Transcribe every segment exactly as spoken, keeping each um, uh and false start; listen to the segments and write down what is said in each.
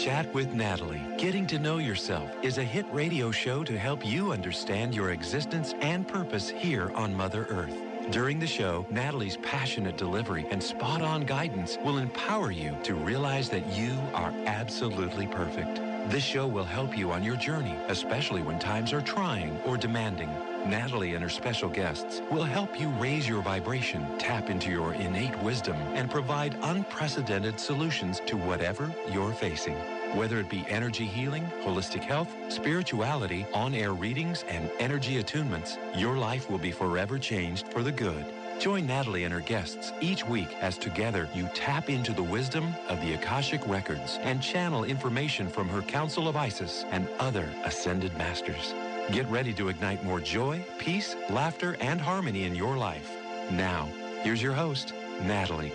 Chat with Natalie, Getting to Know Yourself, is a hit radio show to help you understand your existence and purpose here on Mother Earth. During the show, Natalie's passionate delivery and spot-on guidance will empower you to realize that you are absolutely perfect. This show will help you on your journey, especially when times are trying or demanding. Natalie and her special guests will help you raise your vibration, tap into your innate wisdom, and provide unprecedented solutions to whatever you're facing. Whether it be energy healing, holistic health, spirituality, on-air readings, and energy attunements, your life will be forever changed for the good. Join Natalie and her guests each week as together you tap into the wisdom of the Akashic Records and channel information from her Council of Isis and other ascended masters. Get ready to ignite more joy, peace, laughter, and harmony in your life. Now, here's your host, Natalie.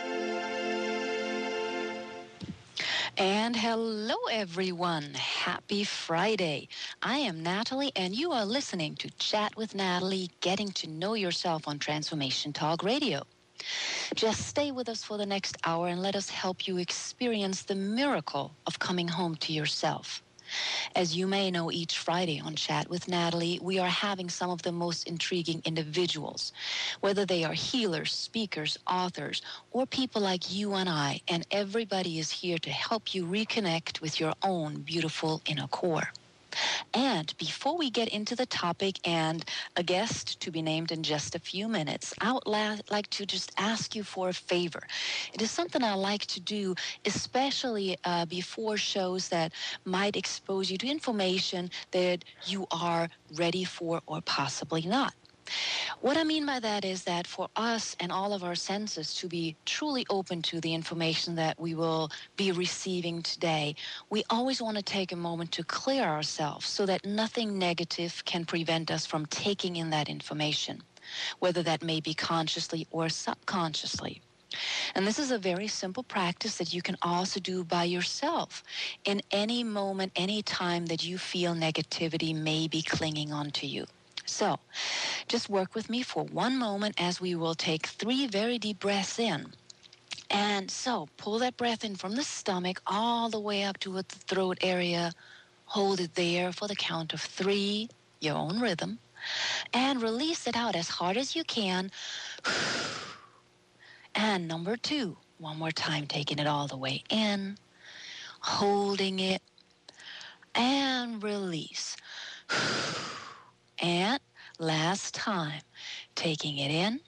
And hello, everyone. Happy Friday. I am Natalie, and you are listening to Chat with Natalie, Getting to Know Yourself on Transformation Talk Radio. Just stay with us for the next hour and let us help you experience the miracle of coming home to yourself. As you may know, each Friday on Chat with Natalie, we are having some of the most intriguing individuals, whether they are healers, speakers, authors, or people like you and I, and everybody is here to help you reconnect with your own beautiful inner core. And before we get into the topic and a guest to be named in just a few minutes, I would la- like to just ask you for a favor. It is something I like to do, especially uh, before shows that might expose you to information that you are ready for or possibly not. What I mean by that is that for us and all of our senses to be truly open to the information that we will be receiving today, we always want to take a moment to clear ourselves so that nothing negative can prevent us from taking in that information, whether that may be consciously or subconsciously. And this is a very simple practice that you can also do by yourself in any moment, any time that you feel negativity may be clinging onto you. So, just work with me for one moment as we will take three very deep breaths in. And so, pull that breath in from the stomach all the way up to the throat area. Hold it there for the count of three, your own rhythm. And release it out as hard as you can. And number two, one more time, taking it all the way in, holding it, and release. And last time, taking it in,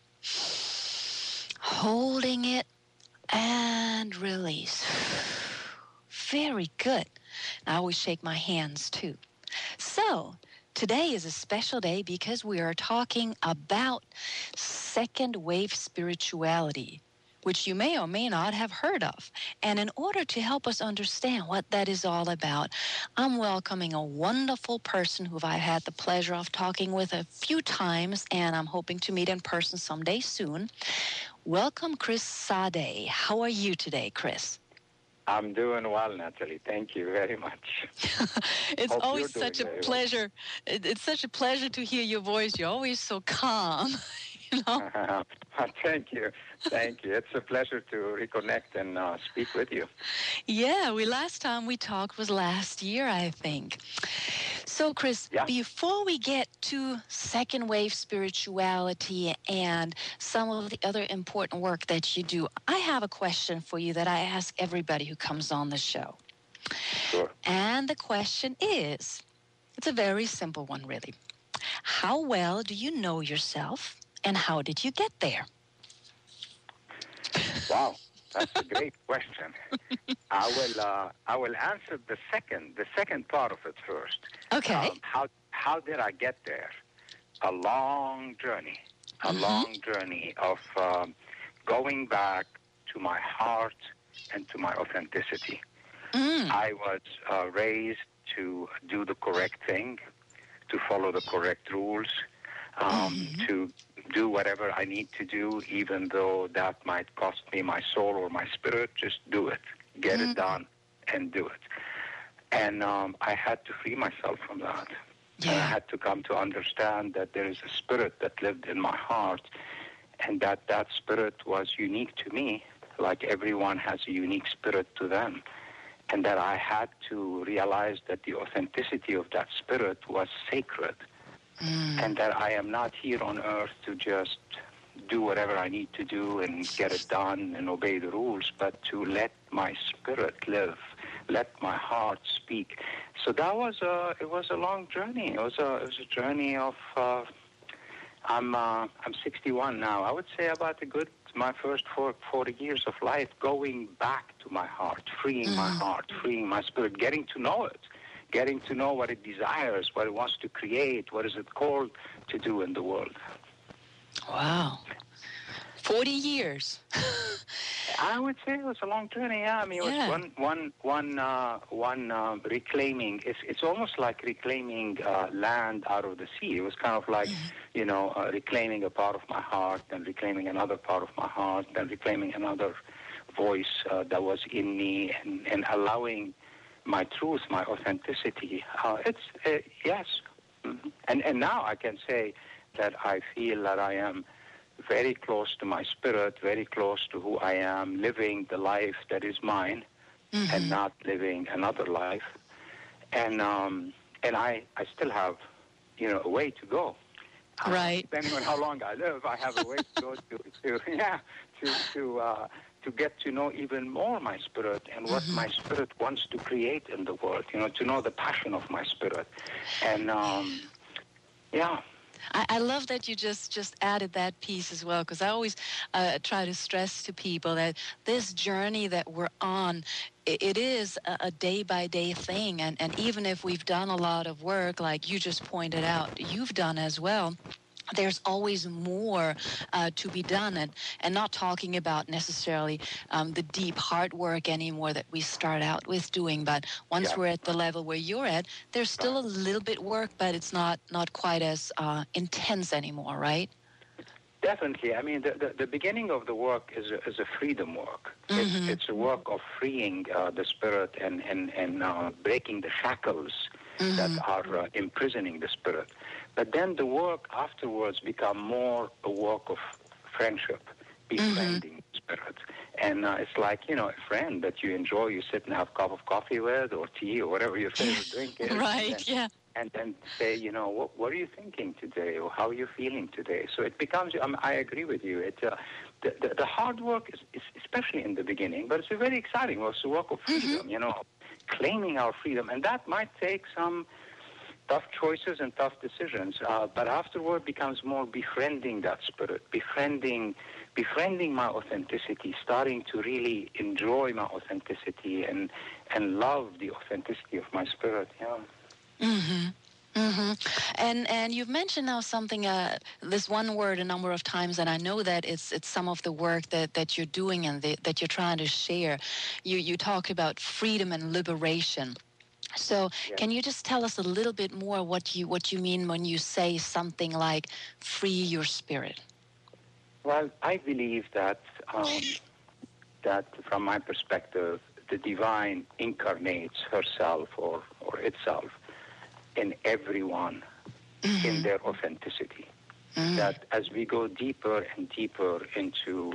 holding it, and release. Very good. I always shake my hands too. So, today is a special day because we are talking about second wave spirituality, which you may or may not have heard of. And in order to help us understand what that is all about, I'm welcoming a wonderful person who I've had the pleasure of talking with a few times, and I'm hoping to meet in person someday soon. Welcome, Chris Sade. How are you today, Chris? I'm doing well, Natalie. Thank you very much. It's Hope always such a pleasure. Well. It's such a pleasure to hear your voice. You're always so calm. You know? Thank you. Thank you. It's a pleasure to reconnect and uh, speak with you. Yeah, we last time we talked was last year, I think. So, Chris, yeah. before we get to second wave spirituality and some of the other important work that you do, I have a question for you that I ask everybody who comes on the show. Sure. And the question is, it's a very simple one, really. How well do you know yourself? And how did you get there? Wow, that's a great question. I will uh, I will answer the second the second part of it first. Okay. Um, how how did I get there? A long journey, a mm-hmm. long journey of um, going back to my heart and to my authenticity. Mm. I was uh, raised to do the correct thing, to follow the correct rules, um, mm-hmm. to do whatever I need to do, even though that might cost me my soul or my spirit. Just do it. Get mm-hmm. it done and do it. And um, I had to free myself from that. Yeah. And I had to come to understand that there is a spirit that lived in my heart, and that that spirit was unique to me, like everyone has a unique spirit to them. and that I had to realize that the authenticity of that spirit was sacred, mm. and that I am not here on earth to just do whatever I need to do and get it done and obey the rules, but to let my spirit live, let my heart speak. So that was a, it was a long journey. It was a, it was a journey of, uh, I'm, uh, I'm sixty-one now. I would say about a good, my first four, forty years of life, going back to my heart, freeing mm. my heart, freeing my spirit, getting to know it, getting to know what it desires, what it wants to create, what is it called to do in the world. Wow. forty years. I would say it was a long journey, yeah. I mean, it was yeah. one, one, one, uh, one uh, reclaiming. It's, it's almost like reclaiming uh, land out of the sea. It was kind of like, mm-hmm. you know, uh, reclaiming a part of my heart, and reclaiming another part of my heart, and reclaiming another voice uh, that was in me, and, and allowing my truth, my authenticity. Uh, it's, uh, yes. Mm-hmm. And, and now I can say that I feel that I am very close to my spirit, very close to who I am, living the life that is mine, mm-hmm. and not living another life. And um, and I, I still have, you know, a way to go. Right. Uh, depending on how long I live, I have a way to go to, to yeah, to to uh, to get to know even more my spirit and what mm-hmm. my spirit wants to create in the world. You know, to know the passion of my spirit, and um, yeah. I, I love that you just, just added that piece as well, because I always uh, try to stress to people that this journey that we're on, it, it is a, a day-by-day thing. And, and even if we've done a lot of work, like you just pointed out, you've done as well, there's always more uh, to be done, and, and not talking about necessarily um, the deep hard work anymore that we start out with doing. But once yeah. we're at the level where you're at, there's still a little bit work, but it's not, not quite as uh, intense anymore, right? Definitely. I mean, the, the, the beginning of the work is a, is a freedom work. Mm-hmm. It's, it's a work of freeing uh, the spirit and, and, and uh, breaking the shackles mm-hmm. that are uh, imprisoning the spirit. But then the work afterwards become more a work of friendship, befriending mm-hmm. spirit. And uh, it's like, you know, a friend that you enjoy, you sit and have a cup of coffee with, or tea, or whatever your favorite drink is. Right, and then, yeah. And then say, you know, what, what are you thinking today, or how are you feeling today? So it becomes, I, mean, I agree with you. It, uh, the, the, the hard work is, is especially in the beginning, but it's a very exciting work. It's a work of freedom, mm-hmm. you know, claiming our freedom. And that might take some tough choices and tough decisions, uh, but afterward becomes more befriending that spirit, befriending befriending my authenticity, starting to really enjoy my authenticity and and love the authenticity of my spirit. Yeah. Mm-hmm. Mm-hmm. And and you've mentioned now something, uh, this one word a number of times, and I know that it's it's some of the work that, that you're doing and the, that you're trying to share. You you talk about freedom and liberation. So yes. Can you just tell us a little bit more what you what you mean when you say something like free your spirit? Well, I believe that um, that from my perspective, the divine incarnates herself or, or itself in everyone mm-hmm. in their authenticity. Mm-hmm. That as we go deeper and deeper into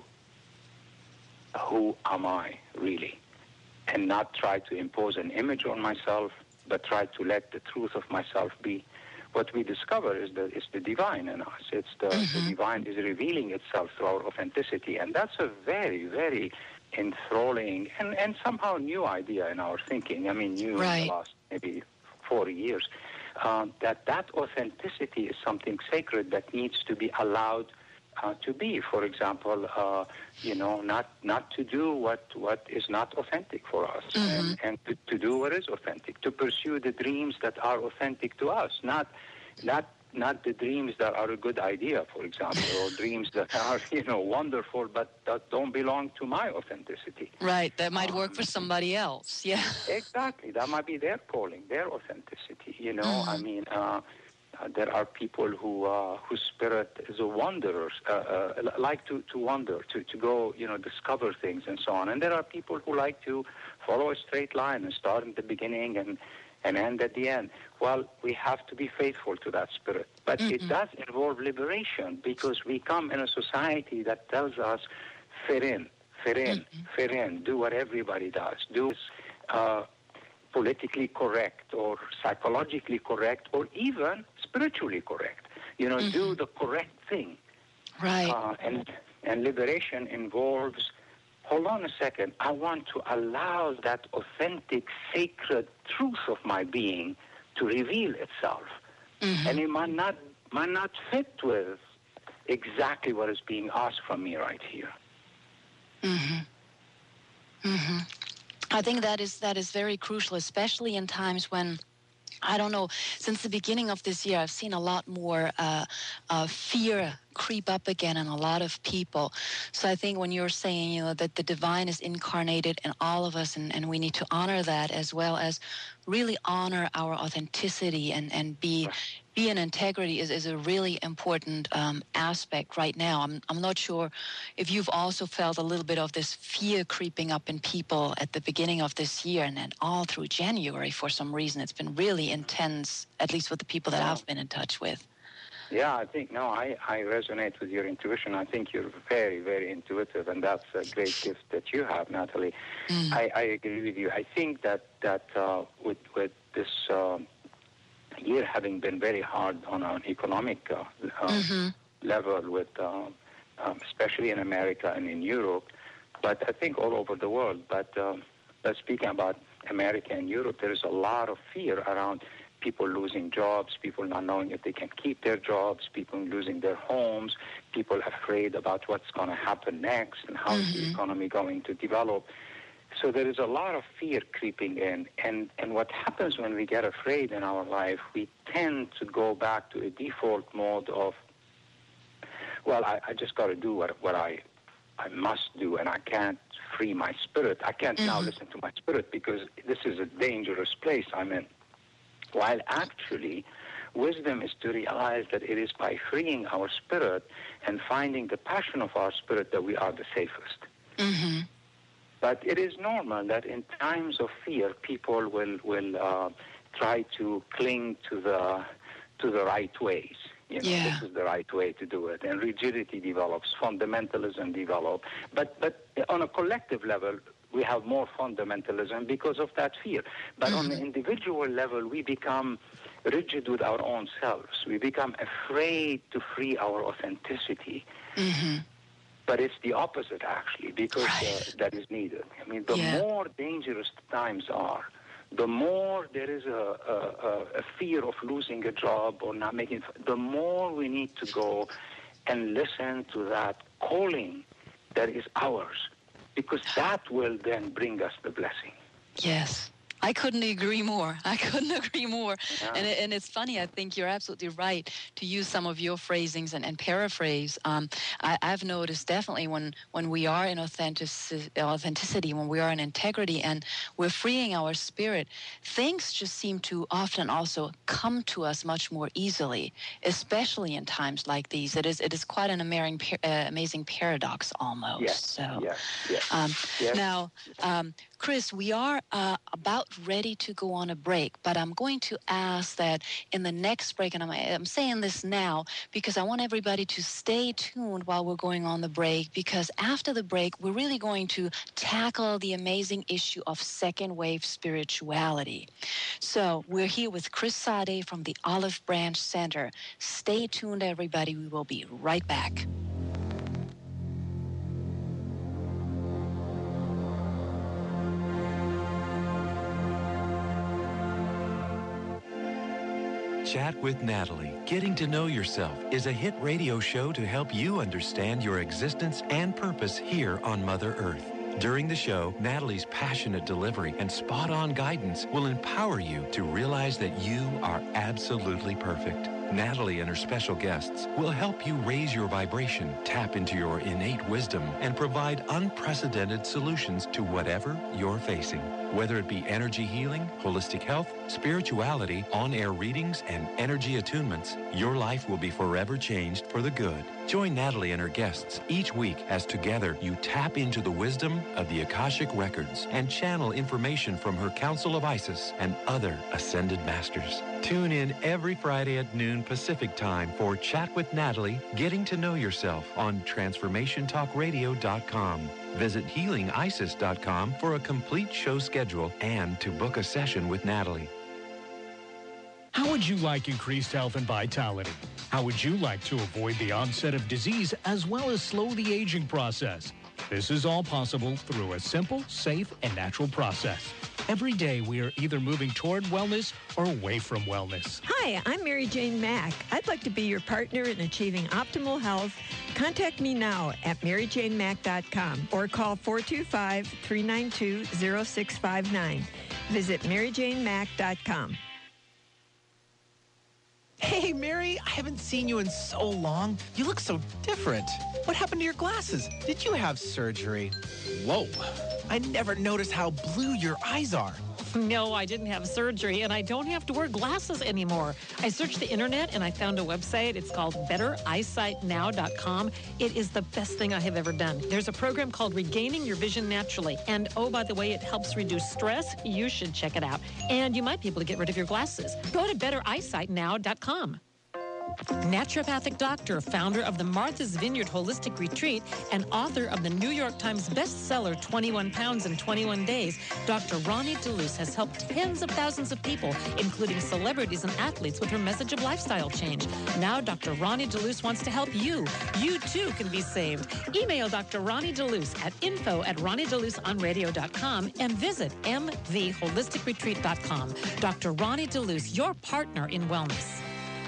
who am I really, and not try to impose an image on myself, but try to let the truth of myself be. What we discover is the is the divine in us. It's the, mm-hmm. the divine is revealing itself through our authenticity, and that's a very, very enthralling and, and somehow new idea in our thinking. I mean, new right. in the last maybe forty years. Um, that that authenticity is something sacred that needs to be allowed Uh, to be, for example, uh, you know, not not to do what, what is not authentic for us, mm-hmm. and, and to, to do what is authentic, to pursue the dreams that are authentic to us, not not not the dreams that are a good idea, for example, or dreams that are, you know, wonderful, but that don't belong to my authenticity. Right, that might um, work for somebody else, yeah. Exactly, that might be their calling, their authenticity, you know, mm-hmm. I mean, uh, Uh, there are people who uh, whose spirit is a wanderer, uh, uh, like to, to wander, to, to go, you know, discover things and so on. And there are people who like to follow a straight line and start at the beginning and, and end at the end. Well, we have to be faithful to that spirit. But mm-hmm. it does involve liberation, because we come in a society that tells us, fit in, fit in, mm-hmm. fit in, do what everybody does, do uh, politically correct or psychologically correct or even spiritually correct. You know, mm-hmm. do the correct thing. Right. Uh, and and liberation involves, hold on a second, I want to allow that authentic, sacred truth of my being to reveal itself. Mm-hmm. And it might not, might not fit with exactly what is being asked from me right here. Mm-hmm. Mm-hmm. I think that is that is very crucial, especially in times when, I don't know, since the beginning of this year, I've seen a lot more uh, uh, fear creep up again in a lot of people. So I think when you're saying, you know, that the divine is incarnated in all of us, and, and we need to honor that, as well as really honor our authenticity and, and be be in integrity is, is a really important um, aspect right now. I'm I'm not sure if you've also felt a little bit of this fear creeping up in people at the beginning of this year, and then all through January for some reason. It's been really intense, at least with the people that I've been in touch with. Yeah, I think, no, I, I resonate with your intuition. I think you're very, very intuitive, and that's a great gift that you have, Natalie. Mm. I, I agree with you. I think that, that uh, with, with this uh, year having been very hard on an economic uh, uh, mm-hmm. level, with uh, um, especially in America and in Europe, but I think all over the world. But um, but speaking about America and Europe, there is a lot of fear around people losing jobs, people not knowing if they can keep their jobs, people losing their homes, people afraid about what's going to happen next and how mm-hmm. the economy going to develop. So there is a lot of fear creeping in. And, and what happens when we get afraid in our life, we tend to go back to a default mode of, well, I, I just got to do what, what I, I must do, and I can't free my spirit. I can't mm-hmm. now listen to my spirit because this is a dangerous place I'm in. While actually, wisdom is to realize that it is by freeing our spirit and finding the passion of our spirit that we are the safest. Mm-hmm. But it is normal that in times of fear, people will will uh, try to cling to the to the right ways. You know, yeah. This is the right way to do it, and rigidity develops, fundamentalism develops. But but on a collective level, we have more fundamentalism because of that fear. But mm-hmm. on the individual level, we become rigid with our own selves. We become afraid to free our authenticity. Mm-hmm. But it's the opposite, actually, because right. uh, that is needed. I mean, the yeah. more dangerous times are, the more there is a, a, a fear of losing a job or not making it, the more we need to go and listen to that calling that is ours. Because that will then bring us the blessing. Yes. I couldn't agree more. I couldn't agree more. Yeah. And, it, and it's funny, I think you're absolutely right to use some of your phrasings and, and paraphrase. Um, I, I've noticed definitely when, when we are in authentic, authenticity, when we are in integrity and we're freeing our spirit, things just seem to often also come to us much more easily, especially in times like these. It is it is quite an amazing, uh, amazing paradox almost. Yes, so, yes, yes. Um, yes. Now, um, Chris, we are uh, about ready to go on a break, but I'm going to ask that in the next break, and I'm, I'm saying this now because I want everybody to stay tuned while we're going on the break, because after the break, we're really going to tackle the amazing issue of second wave spirituality. So we're here with Chris Sade from the Olive Branch Center. Stay tuned, everybody. We will be right back. Chat with Natalie, Getting to Know Yourself, is a hit radio show to help you understand your existence and purpose here on Mother Earth. During the show, Natalie's passionate delivery and spot-on guidance will empower you to realize that you are absolutely perfect. Natalie and her special guests will help you raise your vibration, tap into your innate wisdom, and provide unprecedented solutions to whatever you're facing. Whether it be energy healing, holistic health, spirituality, on-air readings, and energy attunements, your life will be forever changed for the good. Join Natalie and her guests each week as together you tap into the wisdom of the Akashic Records and channel information from her Council of Isis and other ascended masters. Tune in every Friday at noon Pacific Time for Chat with Natalie, Getting to Know Yourself on transformation talk radio dot com. Visit healing isis dot com for a complete show schedule and to book a session with Natalie. How would you like increased health and vitality? How would you like to avoid the onset of disease as well as slow the aging process? This is all possible through a simple, safe, and natural process. Every day, we are either moving toward wellness or away from wellness. Hi, I'm Mary Jane Mack. I'd like to be your partner in achieving optimal health. Contact me now at mary jane mack dot com or call four two five, three nine two, zero six five nine. Visit mary jane mack dot com. Hey, Mary, I haven't seen you in so long. You look so different. What happened to your glasses? Did you have surgery? Whoa, I never noticed how blue your eyes are. No, I didn't have surgery, and I don't have to wear glasses anymore. I searched the internet, and I found a website. It's called better eyesight now dot com. It is the best thing I have ever done. There's a program called Regaining Your Vision Naturally. And, oh, by the way, it helps reduce stress. You should check it out. And you might be able to get rid of your glasses. Go to better eyesight now dot com. Naturopathic doctor, founder of the Martha's Vineyard Holistic Retreat, and author of the New York Times bestseller twenty-one pounds in twenty-one days, Doctor Ronnie DeLuce has helped tens of thousands of people, including celebrities and athletes, with her message of lifestyle change. Now Doctor Ronnie DeLuce wants to help you. You, too, can be saved. Email Doctor Ronnie DeLuce at info at ronnie deluce on radio dot com and visit m v holistic retreat dot com. Doctor Ronnie DeLuce, your partner in wellness.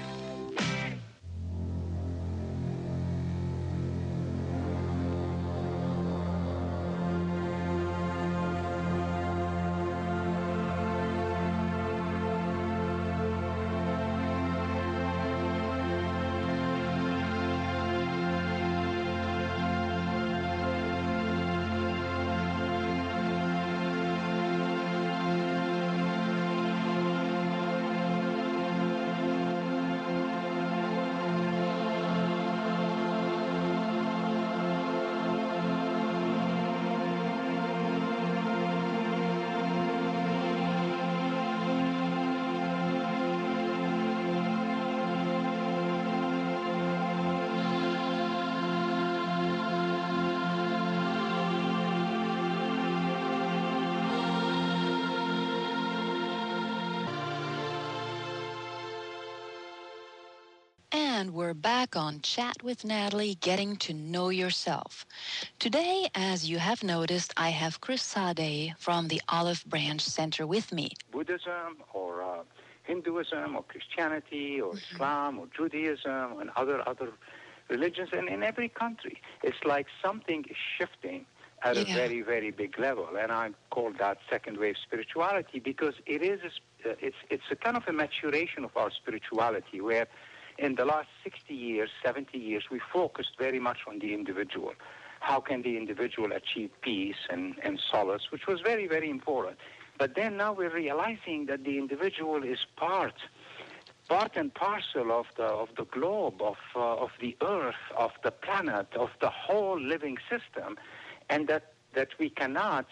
And we're back on Chat with Natalie, Getting to Know Yourself. Today, as you have noticed, I have Chris Sade from the Olive Branch Center with me. Buddhism or uh, Hinduism or Christianity or mm-hmm. Islam or Judaism and other other religions, and in every country, it's like something is shifting at yeah. a very, very big level. And I call that second wave spirituality because it is a, it's it's a kind of a maturation of our spirituality where in the last sixty years, seventy years, we focused very much on the individual. How can the individual achieve peace and, and solace, which was very, very important. But then now we're realizing that the individual is part, part and parcel of the of the globe, of uh, of the earth, of the planet, of the whole living system, and that, that we cannot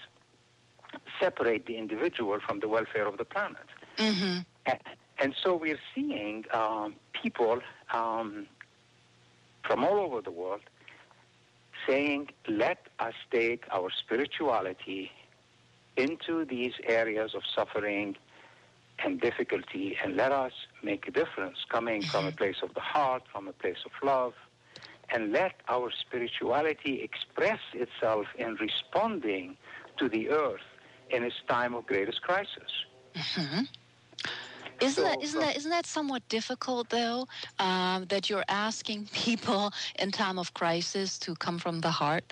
separate the individual from the welfare of the planet. Mm-hmm. And, and so we're seeing um, people um, from all over the world saying, let us take our spirituality into these areas of suffering and difficulty, and let us make a difference coming from a place of the heart, from a place of love, and let our spirituality express itself in responding to the earth in its time of greatest crisis. Mm-hmm. Isn't So, that isn't that isn't that somewhat difficult though? Um, that you're asking people in time of crisis to come from the heart.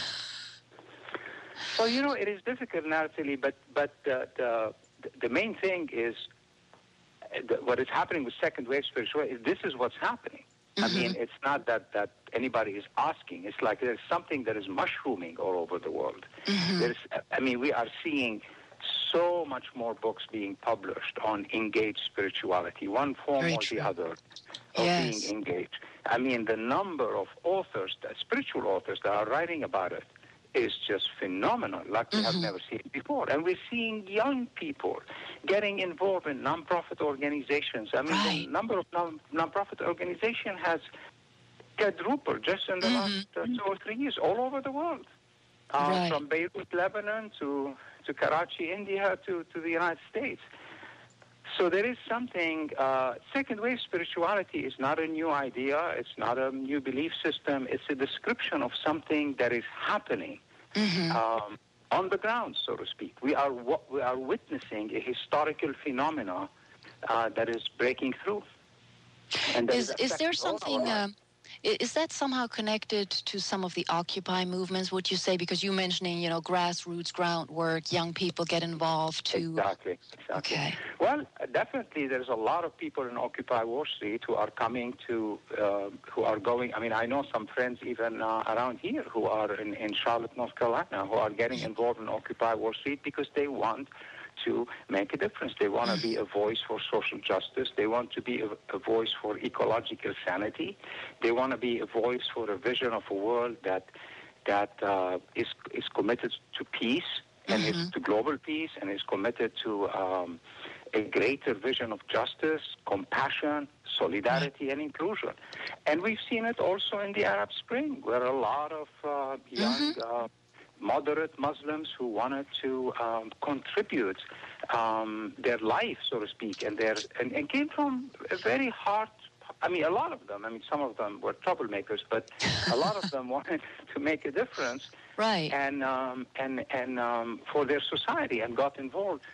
So you know it is difficult, Natalie, but but uh, the the main thing is the, what is happening with second wave spirituality. This is what's happening. Mm-hmm. I mean, it's not that, that anybody is asking. It's like there's something that is mushrooming all over the world. Mm-hmm. There's, I mean, we are seeing so much more books being published on engaged spirituality, one form Very or true. the other of Yes. being engaged. I mean, the number of authors, that, spiritual authors that are writing about it is just phenomenal, like we have never seen before. And we're seeing young people getting involved in nonprofit organizations. I mean, Right. the number of non- nonprofit organizations has quadrupled just in the last uh, two or three years all over the world. Uh, Right. From Beirut, Lebanon, to, to Karachi, India, to, to the United States. So there is something, uh, second wave spirituality is not a new idea, it's not a new belief system, it's a description of something that is happening um, on the ground, so to speak. We are, wa- we are witnessing a historical phenomena uh, that is breaking through. And that Is is there affecting all our something? lives. Um, i- is that somehow connected to some of the Occupy movements? Would you say, because you mentioning, you know, grassroots groundwork, young people get involved too? Exactly, exactly. Okay. Well, definitely there's a lot of people in Occupy Wall Street who are coming to, uh, who are going, I mean, I know some friends even uh, around here who are in, in Charlotte, North Carolina, who are getting involved in Occupy Wall Street because they want to make a difference. They want to be a voice for social justice. They want to be a, a voice for ecological sanity. They want to be a voice for a vision of a world that that uh, is is committed to peace and is to global peace and is committed to um, a greater vision of justice, compassion, solidarity, and inclusion. And we've seen it also in the Arab Spring, where a lot of uh, young uh, moderate Muslims who wanted to um, contribute um, their life, so to speak, and their and, and came from a very hard. I mean, a lot of them. I mean, some of them were troublemakers, but a lot of them wanted to make a difference, Right. and um, and and um, for their society, and got involved.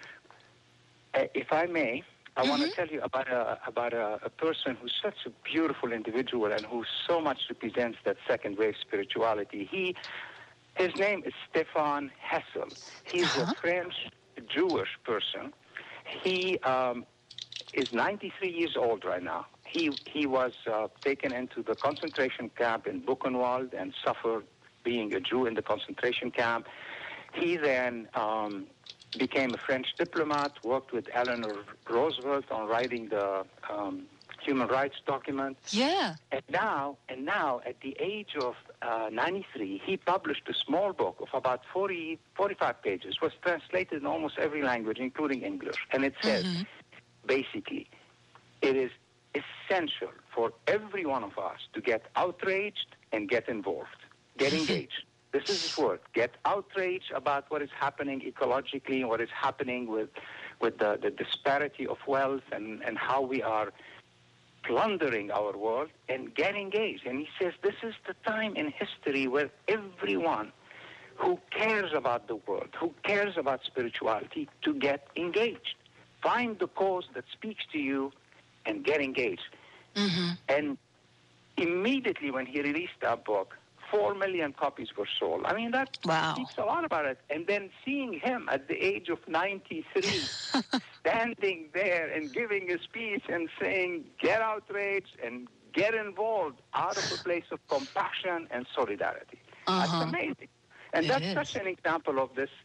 Uh, if I may, I want to tell you about a about a, a person who's such a beautiful individual and who so much represents that second wave spirituality. He. His name is Stefan Hessel. He's Uh-huh. a French Jewish person. He um, is ninety-three years old right now. He he was uh, taken into the concentration camp in Buchenwald and suffered being a Jew in the concentration camp. He then um, became a French diplomat, worked with Eleanor Roosevelt on writing the um, human rights document. Yeah. And now, and now, at the age of uh, ninety-three, he published a small book of about forty, forty-five pages. Was translated in almost every language, including English. And it says, basically, it is essential for every one of us to get outraged and get involved, get engaged. This is his word. Get outraged about what is happening ecologically and what is happening with, with the, the disparity of wealth and, and how we are plundering our world, and get engaged. And he says this is the time in history where everyone who cares about the world, who cares about spirituality, to get engaged. Find the cause that speaks to you and get engaged. And immediately when he released that book, four million copies were sold. I mean, that Wow. speaks a lot about it. And then seeing him at the age of ninety-three, standing there and giving a speech and saying, get outraged and get involved out of a place of compassion and solidarity. Uh-huh. That's amazing. And It that's is. such an example of this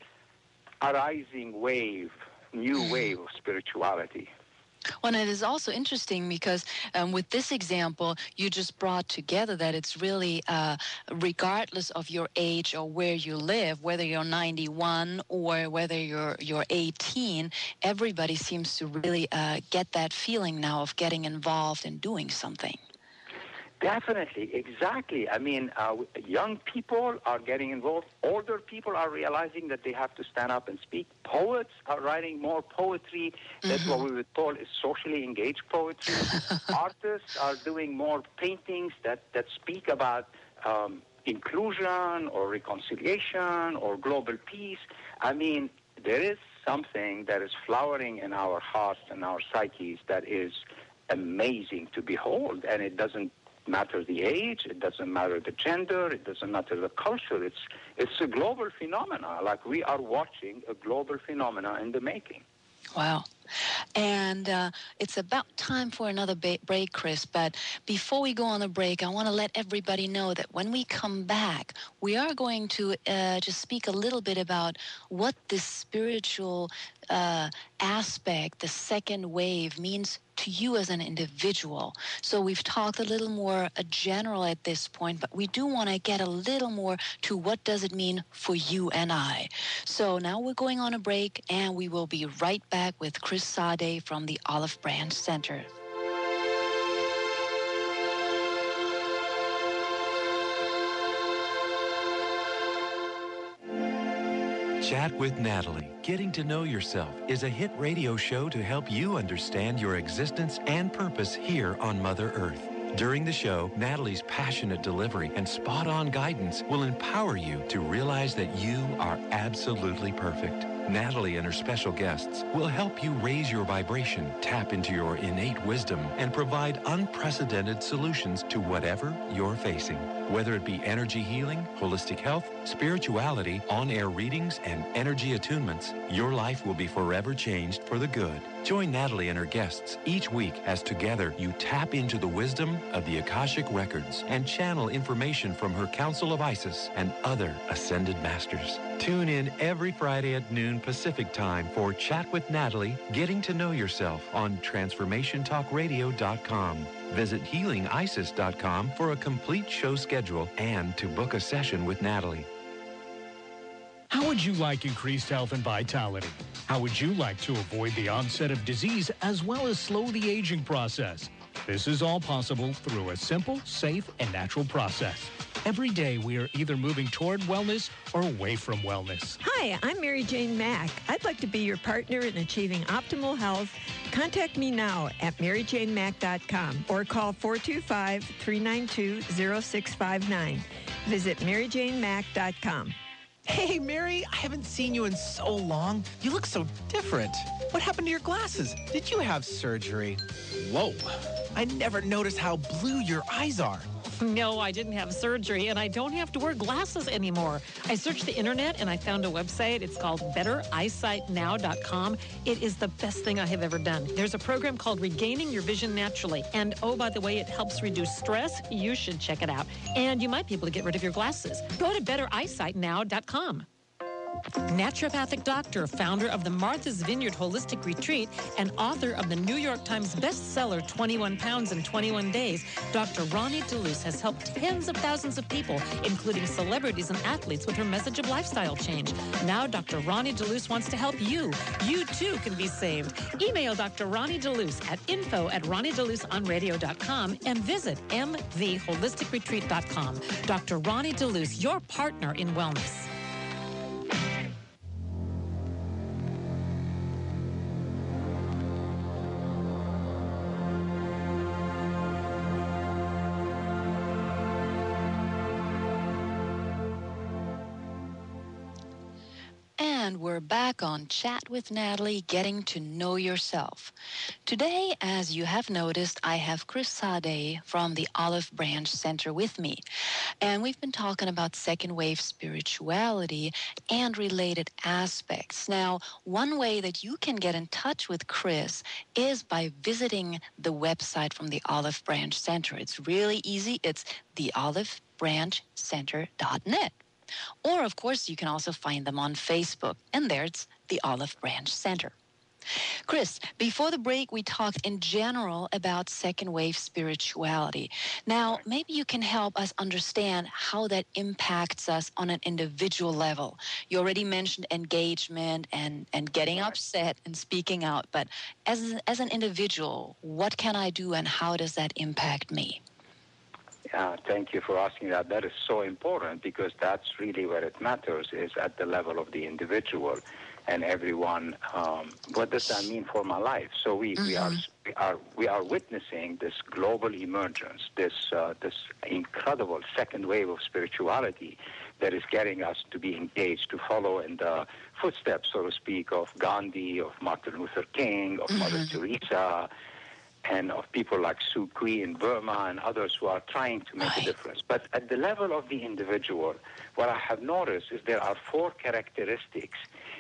arising wave, new wave of spirituality. Well, and it is also interesting because um, with this example, you just brought together that it's really, uh, regardless of your age or where you live, whether you're ninety-one or whether you're you're eighteen, everybody seems to really uh, get that feeling now of getting involved and doing something. Definitely, exactly. I mean, uh, young people are getting involved. Older people are realizing that they have to stand up and speak. Poets are writing more poetry. That's what we would call is socially engaged poetry. Artists are doing more paintings that, that speak about um, inclusion or reconciliation or global peace. I mean, there is something that is flowering in our hearts and our psyches that is amazing to behold, and it doesn't matter the age, it doesn't matter the gender, it doesn't matter the culture. It's it's a global phenomena. Like we are watching a global phenomena in the making. Wow. And uh, it's about time for another ba- break, Chris. But before we go on the break, I want to let everybody know that when we come back, we are going to uh, just speak a little bit about what this spiritual uh, aspect, the second wave, means to you as an individual. So we've talked a little more uh, general at this point, but we do want to get a little more to what does it mean for you and I. So now we're going on a break, and we will be right back with Chris Sade from the Olive Branch Center. Chat with Natalie, Getting to Know Yourself, is a hit radio show to help you understand your existence and purpose here on Mother Earth. During the show, Natalie's passionate delivery and spot-on guidance will empower you to realize that you are absolutely perfect. Natalie and her special guests will help you raise your vibration, tap into your innate wisdom, and provide unprecedented solutions to whatever you're facing. Whether it be energy healing, holistic health, spirituality, on-air readings, and energy attunements, your life will be forever changed for the good. Join Natalie and her guests each week as together you tap into the wisdom of the Akashic Records and channel information from her Council of Isis and other ascended masters. Tune in every Friday at noon Pacific Time for Chat with Natalie, Getting to Know Yourself on transformation talk radio dot com. Visit healing isis dot com for a complete show schedule and to book a session with Natalie. How would you like increased health and vitality? How would you like to avoid the onset of disease as well as slow the aging process? This is all possible through a simple, safe, and natural process. Every day, we are either moving toward wellness or away from wellness. Hi, I'm Mary Jane Mack. I'd like to be your partner in achieving optimal health. Contact me now at mary jane mack dot com or call four two five, three nine two, zero six five nine. Visit mary jane mack dot com. Hey, Mary, I haven't seen you in so long. You look so different. What happened to your glasses? Did you have surgery? Whoa, I never noticed how blue your eyes are. No, I didn't have surgery, and I don't have to wear glasses anymore. I searched the internet, and I found a website. It's called better eyesight now dot com. It is the best thing I have ever done. There's a program called Regaining Your Vision Naturally. And, oh, by the way, it helps reduce stress. You should check it out. And you might be able to get rid of your glasses. Go to better eyesight now dot com. Naturopathic doctor, founder of the Martha's Vineyard Holistic Retreat, and author of the New York Times bestseller twenty-one pounds in twenty-one days, Doctor Ronnie DeLuce has helped tens of thousands of people, including celebrities and athletes, with her message of lifestyle change. Now Doctor Ronnie DeLuce wants to help you. You, too, can be saved. Email Doctor Ronnie DeLuce at info at ronnie deluce on radio dot com and visit m v holistic retreat dot com. Doctor Ronnie DeLuce, your partner in wellness. And we're back on Chat with Natalie, Getting to Know Yourself. Today, as you have noticed, I have Chris Sade from the Olive Branch Center with me. And we've been talking about second wave spirituality and related aspects. Now, one way that you can get in touch with Chris is by visiting the website from the Olive Branch Center. It's really easy. It's the olive branch center dot net. Or, of course, you can also find them on Facebook, and there it's the Olive Branch Center. Chris, before the break, we talked in general about second wave spirituality. Now, maybe you can help us understand how that impacts us on an individual level. You already mentioned engagement and, and getting upset and speaking out, but as, as an individual, what can I do and how does that impact me? Uh, thank you for asking that. That is so important because that's really where it matters, is at the level of the individual and everyone. Um, what does that mean for my life? So we, mm-hmm. we are we are we are witnessing this global emergence, this uh, this incredible second wave of spirituality that is getting us to be engaged, to follow in the footsteps, so to speak, of Gandhi, of Martin Luther King, of mm-hmm. Mother Teresa, and of people like Suu Kyi in Burma and others who are trying to make right. a difference. But at the level of the individual, what I have noticed is there are four characteristics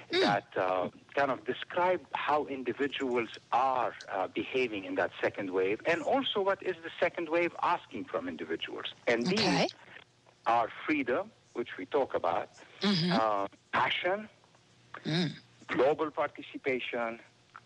mm. that uh, kind of describe how individuals are uh, behaving in that second wave, and also what is the second wave asking from individuals. And Okay. these are freedom, which we talk about, Mm-hmm. uh, passion, Mm. global participation,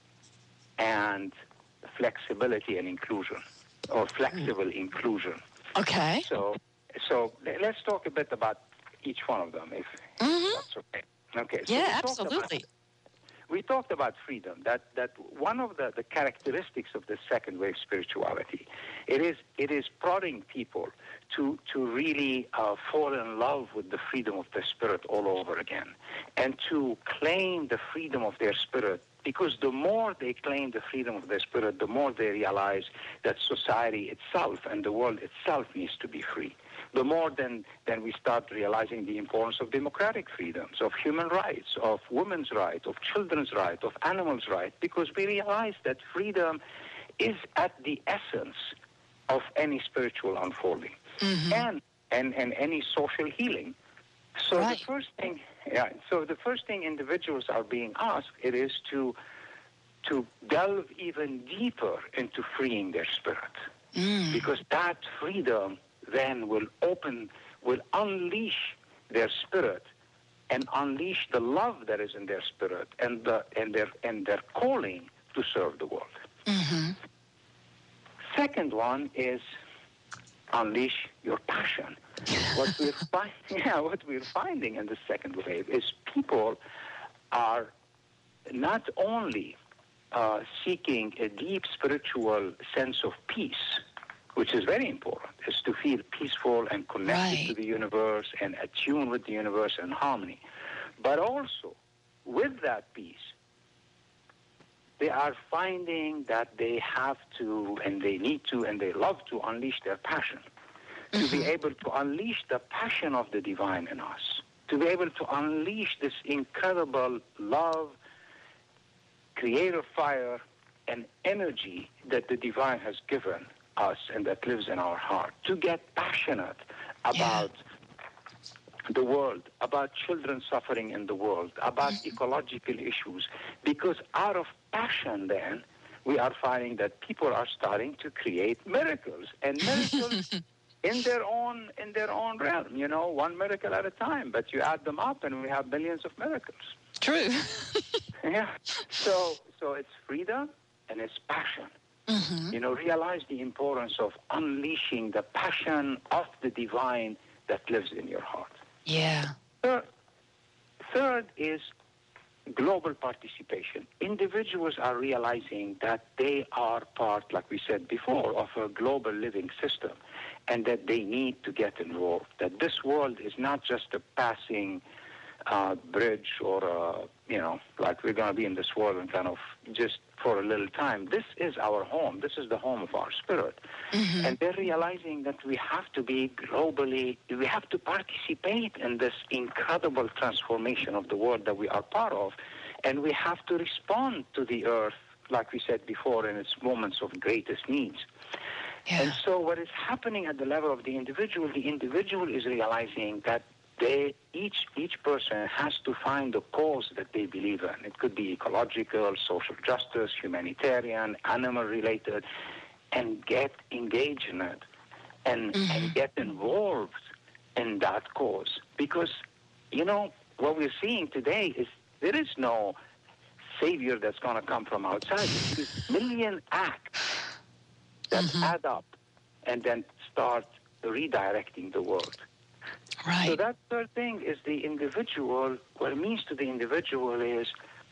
and flexibility and inclusion, or flexible inclusion. Okay. So, so le- let's talk a bit about each one of them, if Mm-hmm. that's okay. Okay. So Yeah, we talked about- absolutely. We talked about freedom, that, that one of the, the characteristics of the second wave spirituality, it is it is prodding people to to really uh, fall in love with the freedom of the spirit all over again, and to claim the freedom of their spirit, because the more they claim the freedom of their spirit, the more they realize that society itself and the world itself needs to be free. The more then, then we start realizing the importance of democratic freedoms, of human rights, of women's rights, of children's rights, of animals' rights, because we realize that freedom is at the essence of any spiritual unfolding Mm-hmm. and, and, and any social healing. So Right. the first thing, yeah, so the first thing individuals are being asked, it is to to delve even deeper into freeing their spirit, Mm. because that freedom then will open, will unleash their spirit and unleash the love that is in their spirit and the and their and their calling to serve the world. Mm-hmm. Second one is unleash your passion. What we're fi- yeah, what we're finding in the second wave is people are not only uh, seeking a deep spiritual sense of peace, which is very important, is to feel peaceful and connected Right. to the universe and attuned with the universe and harmony. But also, with that peace, they are finding that they have to, and they need to, and they love to unleash their passion, to be Mm-hmm. able to unleash the passion of the divine in us, to be able to unleash this incredible love, creative fire, and energy that the divine has given us and that lives in our heart, to get passionate about the world, about children suffering in the world, about ecological issues, because out of passion then, we are finding that people are starting to create miracles, and miracles in their own in their own realm, you know, one miracle at a time, but you add them up and we have billions of miracles. True. Yeah. So so it's freedom and it's passion. Mm-hmm. You know, realize the importance of unleashing the passion of the divine that lives in your heart. Yeah. Third, third is global participation. Individuals are realizing that they are part, like we said before, of a global living system, and that they need to get involved. That this world is not just a passing uh, bridge or, a, you know, like we're going to be in this world and kind of just for a little time. This is our home. This is the home of our spirit. Mm-hmm. And they're realizing that we have to be globally, we have to participate in this incredible transformation of the world that we are part of. And we have to respond to the earth, like we said before, in its moments of greatest needs. Yeah. And so what is happening at the level of the individual, the individual is realizing that they, each each person has to find the cause that they believe in. It could be ecological, social justice, humanitarian, animal-related, and get engaged in it and, Mm-hmm. and get involved in that cause. Because, you know, what we're seeing today is there is no savior that's going to come from outside. It's these million acts that Mm-hmm. add up and then start redirecting the world. Right. So that third thing is the individual, what it means to the individual is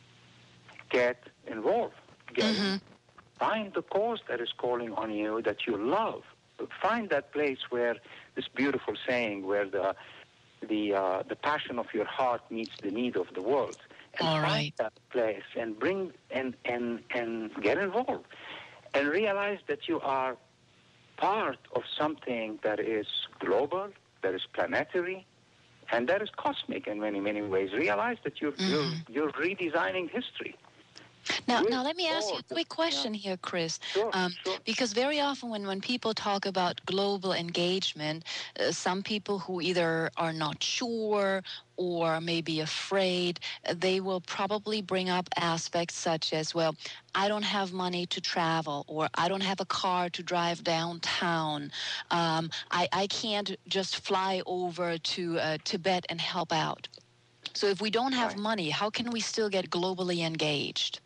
get involved. Get Mm-hmm. Find the cause that is calling on you that you love. Find that place where this beautiful saying, where the the uh, the passion of your heart meets the need of the world. And All find right. that place and bring and, and and get involved. And realize that you are part of something that is global, that is planetary, and that is cosmic in many, many ways. Realize that you're, Mm-hmm. you're, you're redesigning history. Now, With now let me ask you all a the- quick question yeah. here, Chris. Sure, Um, sure. Because very often when, when people talk about global engagement, uh, some people who either are not sure or maybe afraid, uh, they will probably bring up aspects such as, well, I don't have money to travel, or I don't have a car to drive downtown. Um, I, I can't just fly over to uh, Tibet and help out. So if we don't have Right. money, how can we still get globally engaged?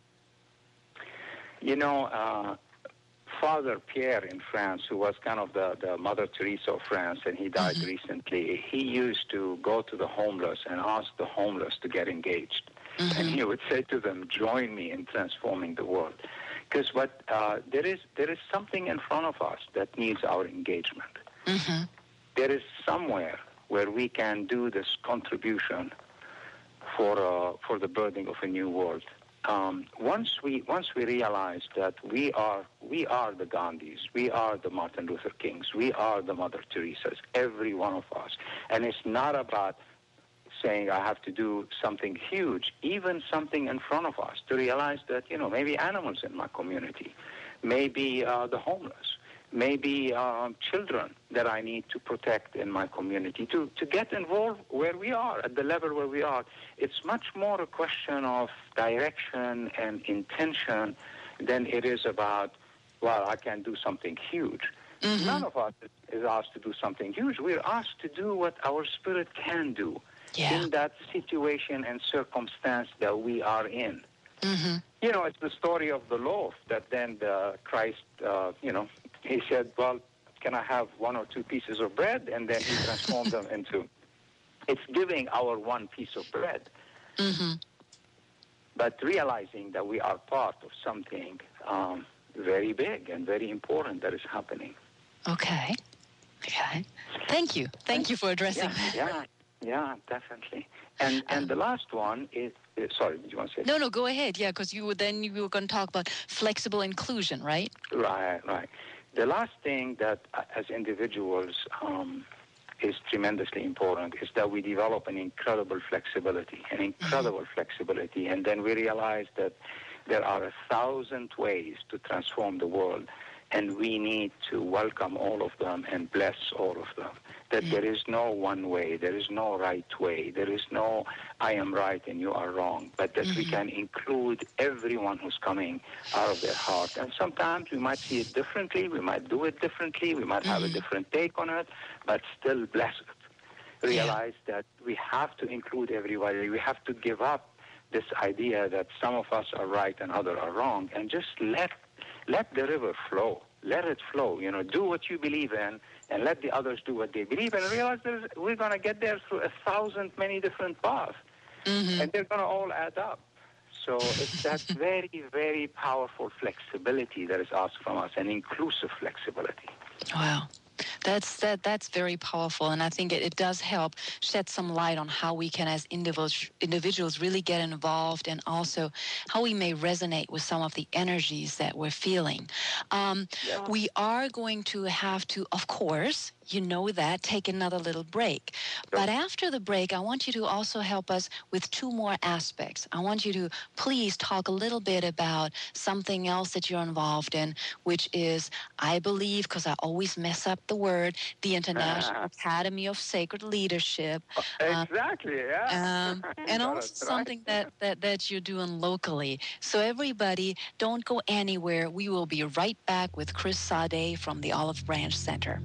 You know, uh, Father Pierre in France, who was kind of the, the Mother Teresa of France, and he died Mhm. recently, he used to go to the homeless and ask the homeless to get engaged. And he would say to them, join me in transforming the world. Because what uh, there is there is something in front of us that needs our engagement. Mm-hmm. There is somewhere where we can do this contribution for uh, for the birthing of a new world. Um, once we once we realize that we are we are the Gandhis, we are the Martin Luther Kings, we are the Mother Teresas, every one of us, and it's not about saying I have to do something huge, even something in front of us, to realize that, you know, maybe animals in my community, maybe uh, the homeless, maybe uh, children that I need to protect in my community, to, to get involved where we are, at the level where we are. It's much more a question of direction and intention than it is about, well, I can do something huge. Mm-hmm. None of us is asked to do something huge. We're asked to do what our spirit can do. Yeah. In that situation and circumstance that we are in. Mm-hmm. You know, it's the story of the loaf that then the Christ, uh, you know, he said, well, can I have one or two pieces of bread? And then he transformed them into, it's giving our one piece of bread. Mm-hmm. But realizing that we are part of something um, very big and very important that is happening. Okay. Okay. Thank you. Thank you for addressing Yeah, that. yeah. Yeah, definitely. And and the last one is, uh, sorry, did you want to say? No, no, go ahead. Yeah, because you were then you were going to talk about flexible inclusion, right? Right, right. The last thing that uh, as individuals um, is tremendously important is that we develop an incredible flexibility, an incredible mm-hmm. flexibility, and then we realize that there are a thousand ways to transform the world, and we need to welcome all of them and bless all of them. That there is no one way, there is no right way, there is no I am right and you are wrong, but that mm-hmm. we can include everyone who's coming out of their heart. And sometimes we might see it differently, we might do it differently, we might mm-hmm. have a different take on it, but still bless it. Realize yeah. that we have to include everybody, we have to give up this idea that some of us are right and others are wrong, and just let let the river flow. Let it flow. You know, do what you believe in, and let the others do what they believe, and realize that we're going to get there through a thousand, many different paths, mm-hmm. and they're going to all add up. So it's that very, very powerful flexibility that is asked from us, an inclusive flexibility. Wow. That's that. That's very powerful, and I think it, it does help shed some light on how we can, as individuals, individuals, really get involved, and also how we may resonate with some of the energies that we're feeling. Um, yeah. We are going to have to, of course, you know that, take another little break. But after the break, I want you to also help us with two more aspects. I want you to please talk a little bit about something else that you're involved in, which is, I believe, because I always mess up the word, the International uh, Academy of Sacred Leadership. Exactly, um, yeah. Um, and also something right. that, that, that you're doing locally. So everybody, don't go anywhere. We will be right back with Chris Sade from the Olive Branch Center.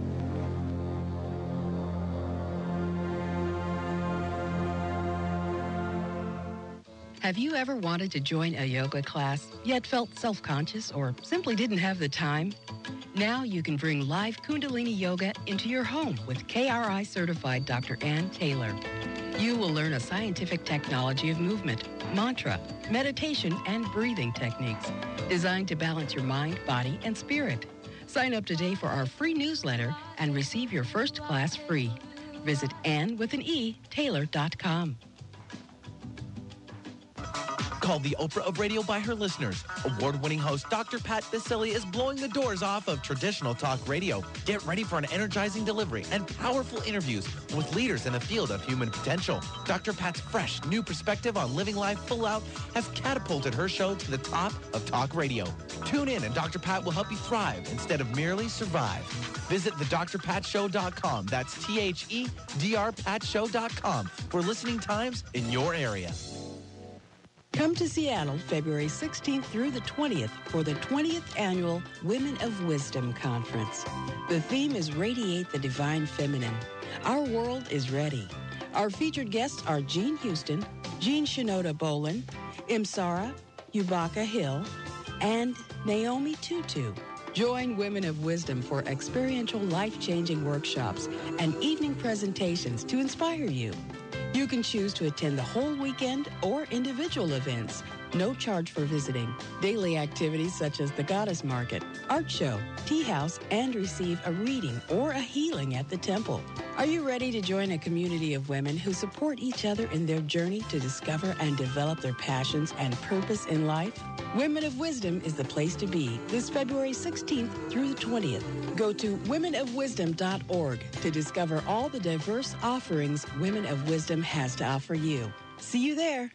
Have you ever wanted to join a yoga class, yet felt self-conscious or simply didn't have the time? Now you can bring live Kundalini Yoga into your home with K R I-certified Doctor Ann Taylor. You will learn a scientific technology of movement, mantra, meditation, and breathing techniques designed to balance your mind, body, and spirit. Sign up today for our free newsletter and receive your first class free. Visit Ann with an E, Taylor dot com. Called the Oprah of radio by her listeners, award-winning host Doctor Pat Baccili is blowing the doors off of traditional talk radio. Get ready for an energizing delivery and powerful interviews with leaders in the field of human potential. Doctor Pat's fresh, new perspective on living life full out has catapulted her show to the top of talk radio. Tune in and Doctor Pat will help you thrive instead of merely survive. Visit the D R pat show dot com. That's T H E D R pat show dot com for listening times in your area. Come to Seattle February sixteenth through the twentieth for the twentieth Annual Women of Wisdom Conference. The theme is Radiate the Divine Feminine. Our world is ready. Our featured guests are Jean Houston, Jean Shinoda Bolin, Imsara, Yubaka Hill, and Naomi Tutu. Join Women of Wisdom for experiential life-changing workshops and evening presentations to inspire you. You can choose to attend the whole weekend or individual events. No charge for visiting. Daily activities such as the Goddess Market, art show, tea house, and receive a reading or a healing at the temple. Are you ready to join a community of women who support each other in their journey to discover and develop their passions and purpose in life? Women of Wisdom is the place to be this February sixteenth through the twentieth. Go to women of wisdom dot org to discover all the diverse offerings Women of Wisdom has to offer you. See you there.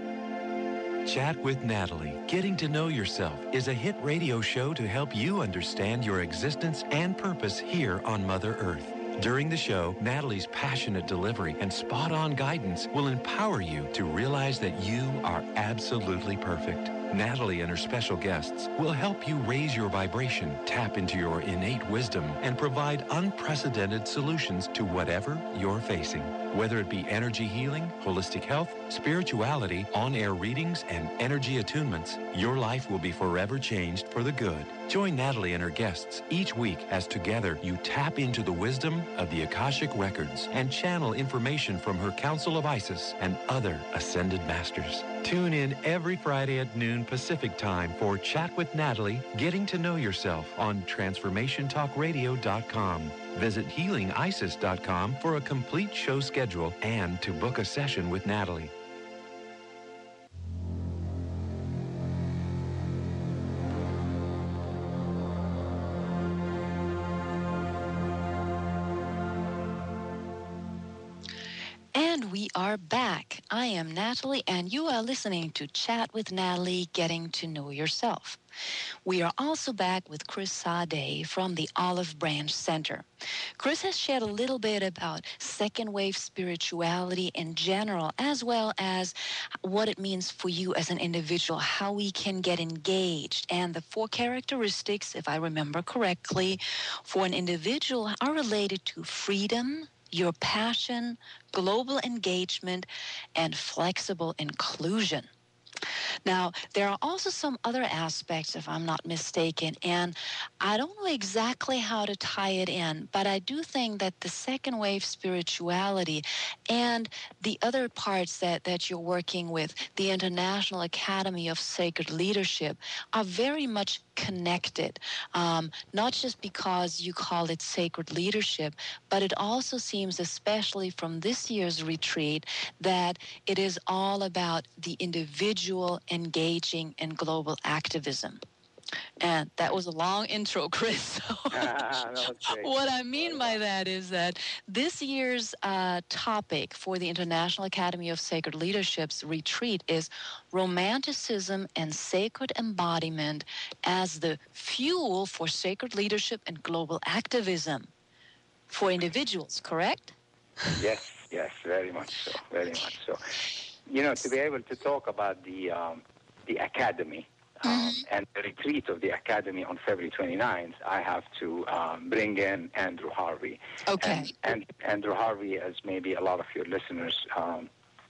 Chat with Natalie, Getting to Know Yourself, is a hit radio show to help you understand your existence and purpose here on Mother Earth. During the show, Natalie's passionate delivery and spot-on guidance will empower you to realize that you are absolutely perfect. Natalie and her special guests will help you raise your vibration, tap into your innate wisdom, and provide unprecedented solutions to whatever you're facing. Whether it be energy healing, holistic health, spirituality, on-air readings, and energy attunements, your life will be forever changed for the good. Join Natalie and her guests each week as together you tap into the wisdom of the Akashic Records and channel information from her Council of Isis and other ascended masters. Tune in every Friday at noon Pacific time for Chat with Natalie, Getting to Know Yourself on transformation talk radio dot com. Visit healing isis dot com for a complete show schedule and to book a session with Natalie. And we are back. I am Natalie, and you are listening to Chat with Natalie, Getting to Know Yourself. We are also back with Chris Sade from the Olive Branch Center. Chris has shared a little bit about second wave spirituality in general, as well as what it means for you as an individual, how we can get engaged. And the four characteristics, if I remember correctly, for an individual are related to freedom, your passion, global engagement, and flexible inclusion. Now, there are also some other aspects, if I'm not mistaken, and I don't know exactly how to tie it in, but I do think that the second wave spirituality and the other parts that, that you're working with, the International Academy of Sacred Leadership, are very much connected, um, not just because you call it sacred leadership, but it also seems, especially from this year's retreat, that it is all about the individual engaging in global activism. And that was a long intro, Chris. So Ah, that was great. what I mean by that is that this year's uh, topic for the International Academy of Sacred Leadership's retreat is romanticism and sacred embodiment as the fuel for sacred leadership and global activism for individuals, correct? Yes, yes, very much so, very much so. You know, to be able to talk about the um, the academy um, Mm-hmm. and the retreat of the academy on February twenty-ninth, I have to um, bring in Andrew Harvey. Okay. And, and Andrew Harvey, as maybe a lot of your listeners um,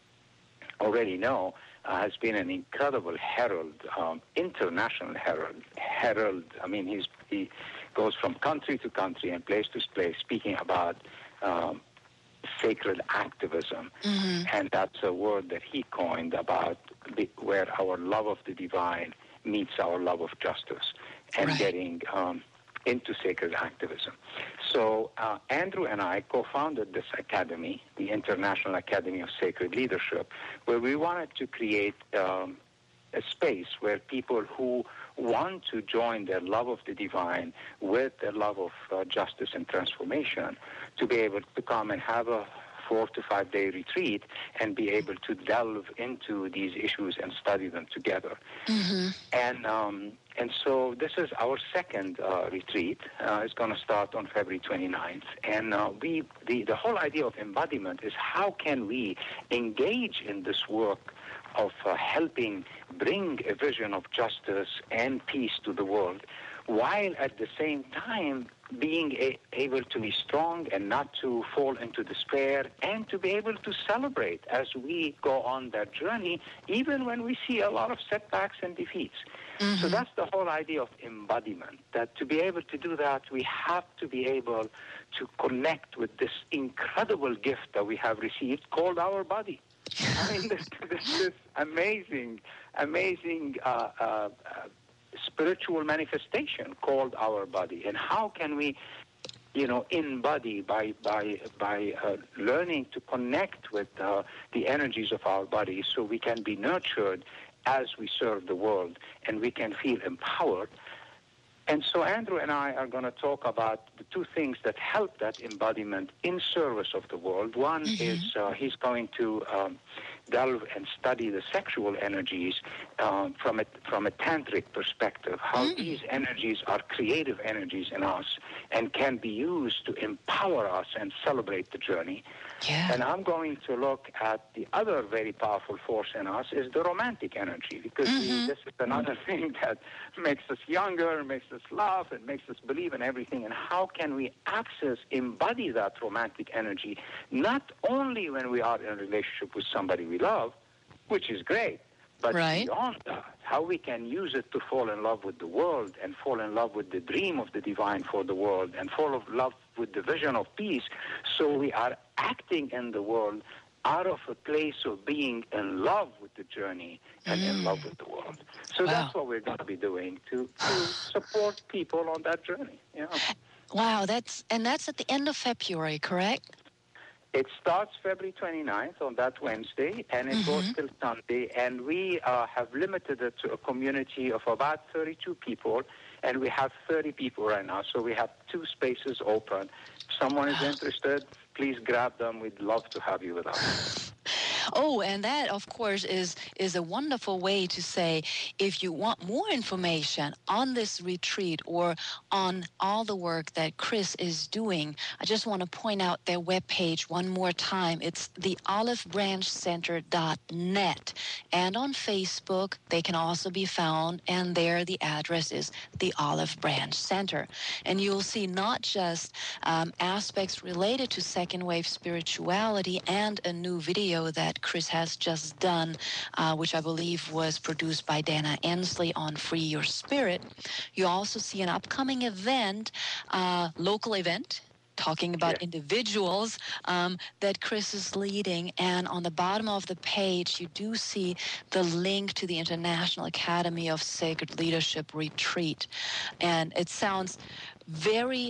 already know, uh, has been an incredible herald, um, international herald. Herald. I mean, he's he goes from country to country and place to place, speaking about um, sacred activism, Mm-hmm. and that's a word that he coined about the, where our love of the divine meets our love of justice, and Right. getting um, into sacred activism. So uh, Andrew and I co-founded this academy, the International Academy of Sacred Leadership, where we wanted to create um, a space where people who want to join their love of the divine with their love of uh, justice and transformation to be able to come and have a four to five day retreat and be able to delve into these issues and study them together. Mm-hmm. And um, and so this is our second uh, retreat. Uh, it's going to start on February twenty-ninth. And uh, we the, the whole idea of embodiment is how can we engage in this work of uh, helping bring a vision of justice and peace to the world, while at the same time being a, able to be strong and not to fall into despair, and to be able to celebrate as we go on that journey, even when we see a lot of setbacks and defeats. Mm-hmm. So that's the whole idea of embodiment, that to be able to do that, we have to be able to connect with this incredible gift that we have received called our body. I mean, this, this is amazing, amazing uh, uh, uh, spiritual manifestation called our body. And how can we, you know, embody by by by uh, learning to connect with uh, the energies of our body, so we can be nurtured as we serve the world, and we can feel empowered. And so Andrew and I are going to talk about the two things that help that embodiment in service of the world. One mm-hmm. is uh, he's going to um, delve and study the sexual energies um, from a, from a tantric perspective, how mm. these energies are creative energies in us and can be used to empower us and celebrate the journey. Yeah. And I'm going to look at the other very powerful force in us is the romantic energy, because mm-hmm. we, this is another thing that makes us younger, makes us laugh, and makes us believe in everything. And how can we access, embody that romantic energy, not only when we are in a relationship with somebody we love, which is great, but right. beyond that, how we can use it to fall in love with the world and fall in love with the dream of the divine for the world and fall in love with the vision of peace, so we are acting in the world out of a place of being in love with the journey and mm. in love with the world. So wow. that's what we're going to be doing to, to support people on that journey. Yeah. Wow, that's and that's at the end of February, correct? It starts February twenty-ninth on that Wednesday, and it mm-hmm. goes till Sunday. And we uh, have limited it to a community of about thirty-two people, and we have thirty people right now. So we have two spaces open. If someone is interested, please grab them. We'd love to have you with us. Oh, and that, of course, is is a wonderful way to say, if you want more information on this retreat or on all the work that Chris is doing, I just want to point out their webpage one more time. It's the olive branch center dot net. And on Facebook, they can also be found, and there the address is the Olive Branch Center. And you'll see not just um, aspects related to second wave spirituality and a new video that Chris has just done, uh, which I believe was produced by Dana Ensley on Free Your Spirit. You also see an upcoming event, uh, local event, talking about yeah. individuals um, that Chris is leading. And on the bottom of the page, you do see the link to the International Academy of Sacred Leadership Retreat. And it sounds very,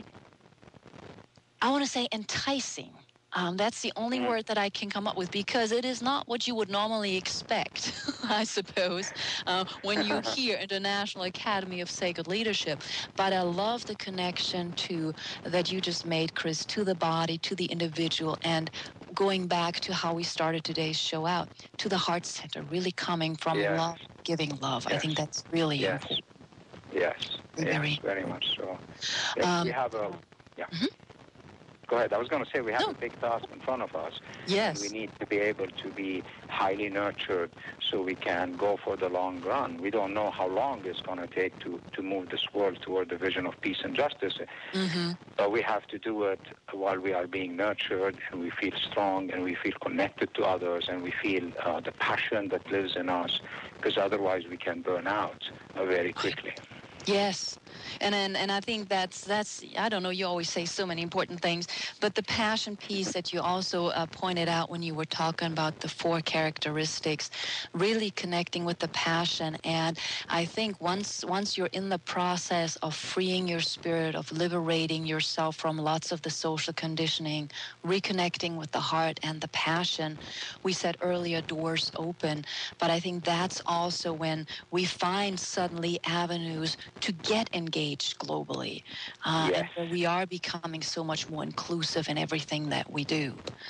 I want to say, enticing. Um, that's the only mm. word that I can come up with, because it is not what you would normally expect, I suppose, uh, when you hear International Academy of Sacred Leadership. But I love the connection to that you just made, Chris, to the body, to the individual, and going back to how we started today's show out, to the heart center, really coming from yes. love, giving love. Yes. I think that's really yes. important. Yes, very, yes, very much so. Yes, um, we have a, yeah. Mm-hmm. Go ahead. I was going to say we have no. a big task in front of us. Yes. And we need to be able to be highly nurtured so we can go for the long run. We don't know how long it's going to take to, to move this world toward the vision of peace and justice. Mm-hmm. But we have to do it while we are being nurtured, and we feel strong, and we feel connected to others, and we feel uh, the passion that lives in us, because otherwise we can burn out uh, very quickly. Yes. And, and and I think that's, that's I don't know, you always say so many important things, but the passion piece that you also uh, pointed out when you were talking about the four characteristics, really connecting with the passion. And I think once once you're in the process of freeing your spirit, of liberating yourself from lots of the social conditioning, reconnecting with the heart and the passion, we said earlier, doors open. But I think that's also when we find suddenly avenues to get engaged globally. Uh, Yes. and we are becoming so much more inclusive in everything that we do.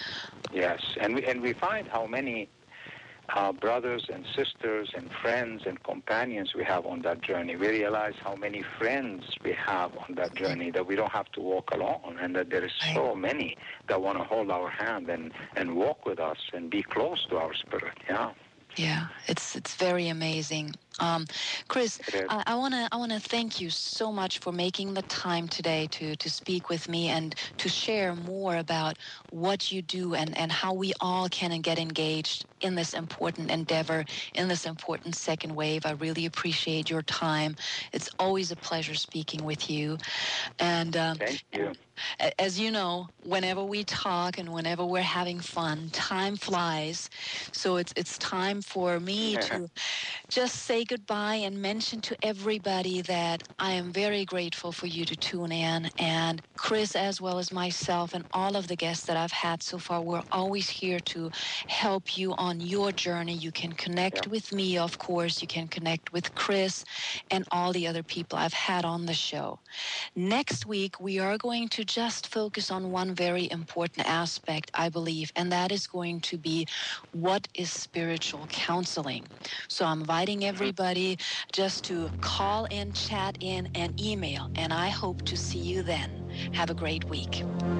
Yes, and we, and we find how many uh, brothers and sisters and friends and companions we have on that journey. We realize how many friends we have on that journey, that we don't have to walk alone, and that there is so many that want to hold our hand and, and walk with us and be close to our spirit. Yeah. Yeah, it's it's very amazing. Um, Chris, It is. I, I wanna I wanna thank you so much for making the time today to to speak with me and to share more about what you do and, and how we all can get engaged in this important endeavor, in this important second wave. I really appreciate your time. It's always a pleasure speaking with you. And um, Thank you. as you know, whenever we talk and whenever we're having fun, time flies. So it's it's time for me to just say goodbye and mention to everybody that I am very grateful for you to tune in. And Chris, as well as myself and all of the guests that I've had so far, we're always here to help you on your journey. You can connect Yeah. with me, of course. You can connect with Chris and all the other people I've had on the show. Next week, we are going to just focus on one very important aspect, I believe, and that is going to be what is spiritual counseling. So I'm inviting everybody just to call in, chat in, and email, and I hope to see you then. Have a great week.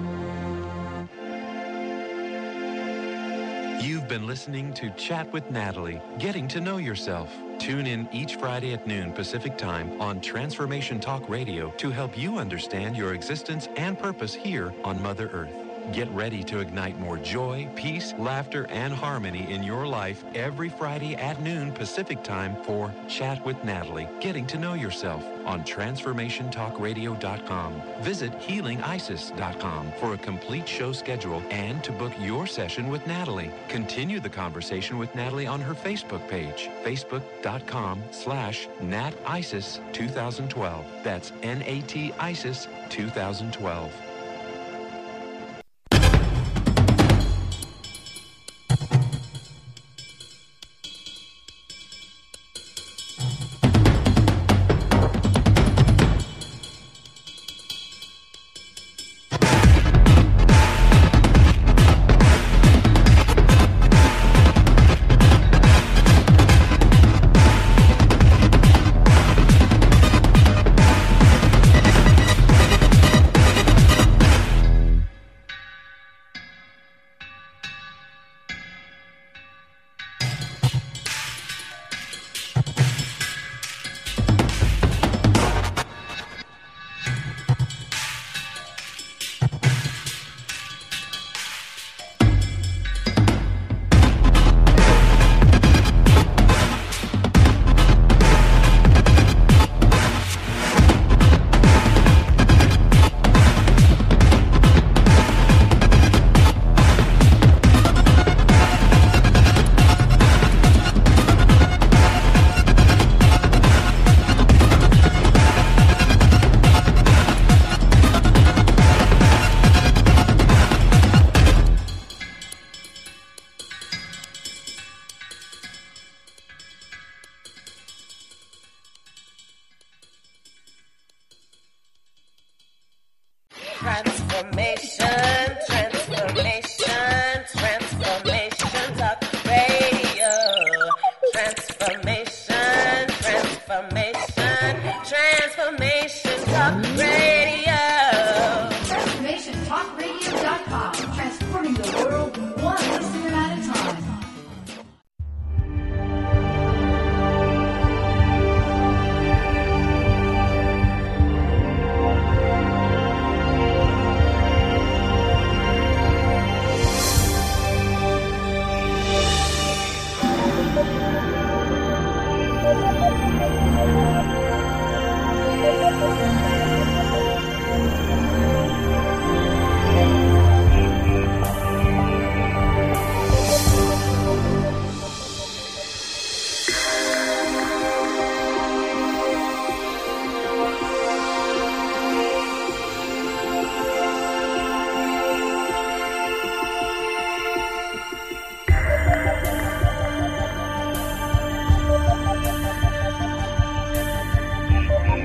You've been listening to Chat with Natalie, Getting to Know Yourself. Tune in each Friday at noon Pacific Time on Transformation Talk Radio to help you understand your existence and purpose here on Mother Earth. Get ready to ignite more joy, peace, laughter, and harmony in your life every Friday at noon Pacific Time for Chat with Natalie, Getting to Know Yourself on transformation talk radio dot com. Visit healing isis dot com for a complete show schedule and to book your session with Natalie. Continue the conversation with Natalie on her Facebook page, facebook.com slash natisis 2012. That's N A T ISIS twenty twelve. Transformation, transformation, transformation talk radio. Transformation, transformation, transformation talk radio. transformation talk radio dot com. Transforming the world one listener at a time.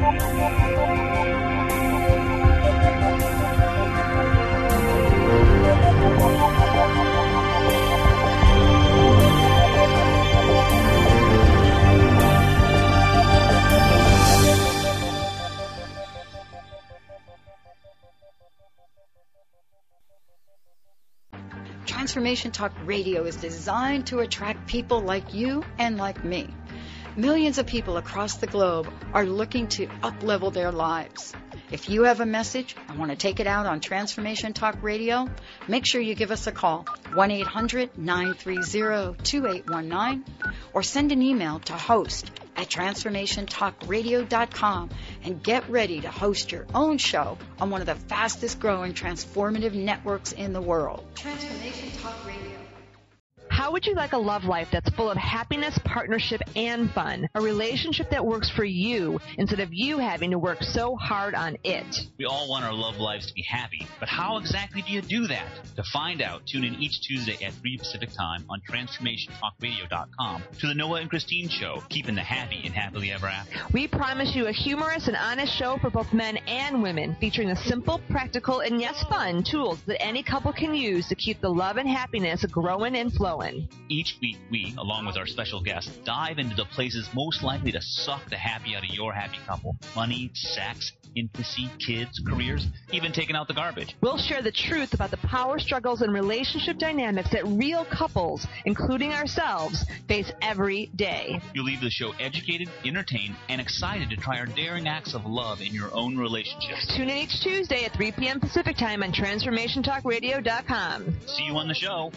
Transformation Talk Radio is designed to attract people like you and like me. Millions of people across the globe are looking to up-level their lives. If you have a message and want to take it out on Transformation Talk Radio, make sure you give us a call, one eight hundred nine three zero two eight one nine, or send an email to host at transformation talk radio dot com and get ready to host your own show on one of the fastest growing transformative networks in the world. Transformation Talk Radio. How would you like a love life that's full of happiness, partnership, and fun? A relationship that works for you instead of you having to work so hard on it. We all want our love lives to be happy, but how exactly do you do that? To find out, tune in each Tuesday at three Pacific Time on transformation talk radio dot com to the Noah and Christine Show, keeping the happy and happily ever after. We promise you a humorous and honest show for both men and women, featuring the simple, practical, and yes, fun tools that any couple can use to keep the love and happiness growing and flowing. Each week, we, along with our special guests, dive into the places most likely to suck the happy out of your happy couple. Money, sex, intimacy, kids, careers, even taking out the garbage. We'll share the truth about the power struggles and relationship dynamics that real couples, including ourselves, face every day. You'll leave the show educated, entertained, and excited to try our daring acts of love in your own relationships. Tune in each Tuesday at three p.m. Pacific Time on transformation talk radio dot com. See you on the show.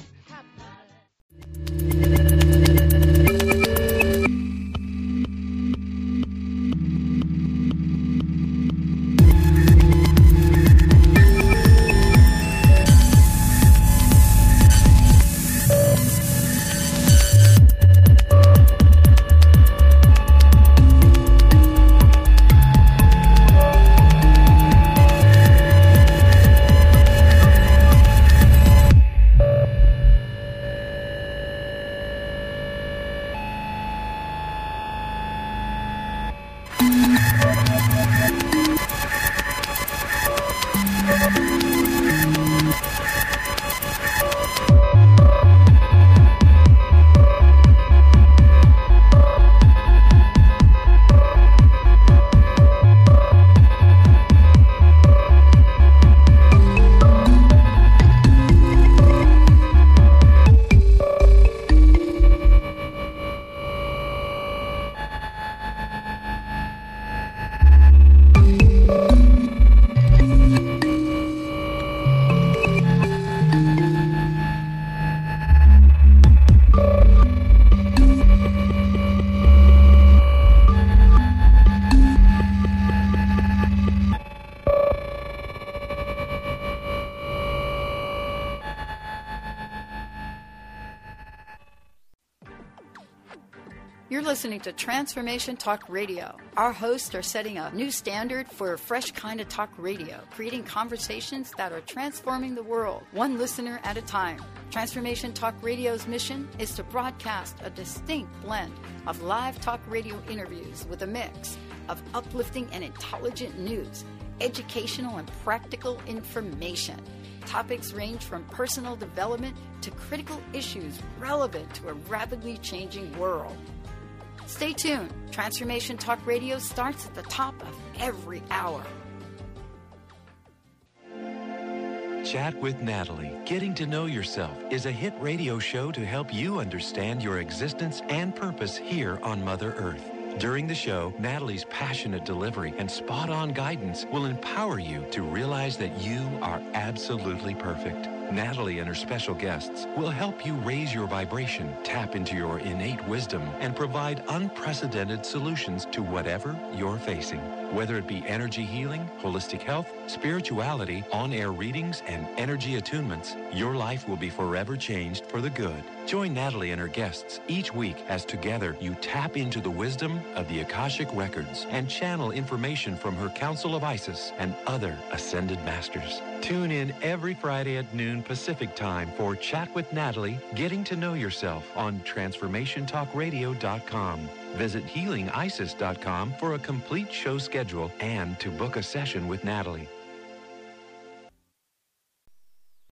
You're listening to Transformation Talk Radio. Our hosts are setting a new standard for a fresh kind of talk radio, creating conversations that are transforming the world, one listener at a time. Transformation Talk Radio's mission is to broadcast a distinct blend of live talk radio interviews with a mix of uplifting and intelligent news, educational and practical information. Topics range from personal development to critical issues relevant to a rapidly changing world. Stay tuned. Transformation Talk Radio starts at the top of every hour. Chat with Natalie, Getting to Know Yourself, is a hit radio show to help you understand your existence and purpose here on Mother Earth. During the show, Natalie's passionate delivery and spot-on guidance will empower you to realize that you are absolutely perfect. Natalie and her special guests will help you raise your vibration, tap into your innate wisdom, and provide unprecedented solutions to whatever you're facing. Whether it be energy healing, holistic health, spirituality, on-air readings, and energy attunements, your life will be forever changed for the good. Join Natalie and her guests each week as together you tap into the wisdom of the Akashic Records and channel information from her Council of Isis and other ascended masters. Tune in every Friday at noon Pacific Time for Chat with Natalie, Getting to Know Yourself on transformation talk radio dot com. Visit healing isis dot com for a complete show schedule and to book a session with Natalie.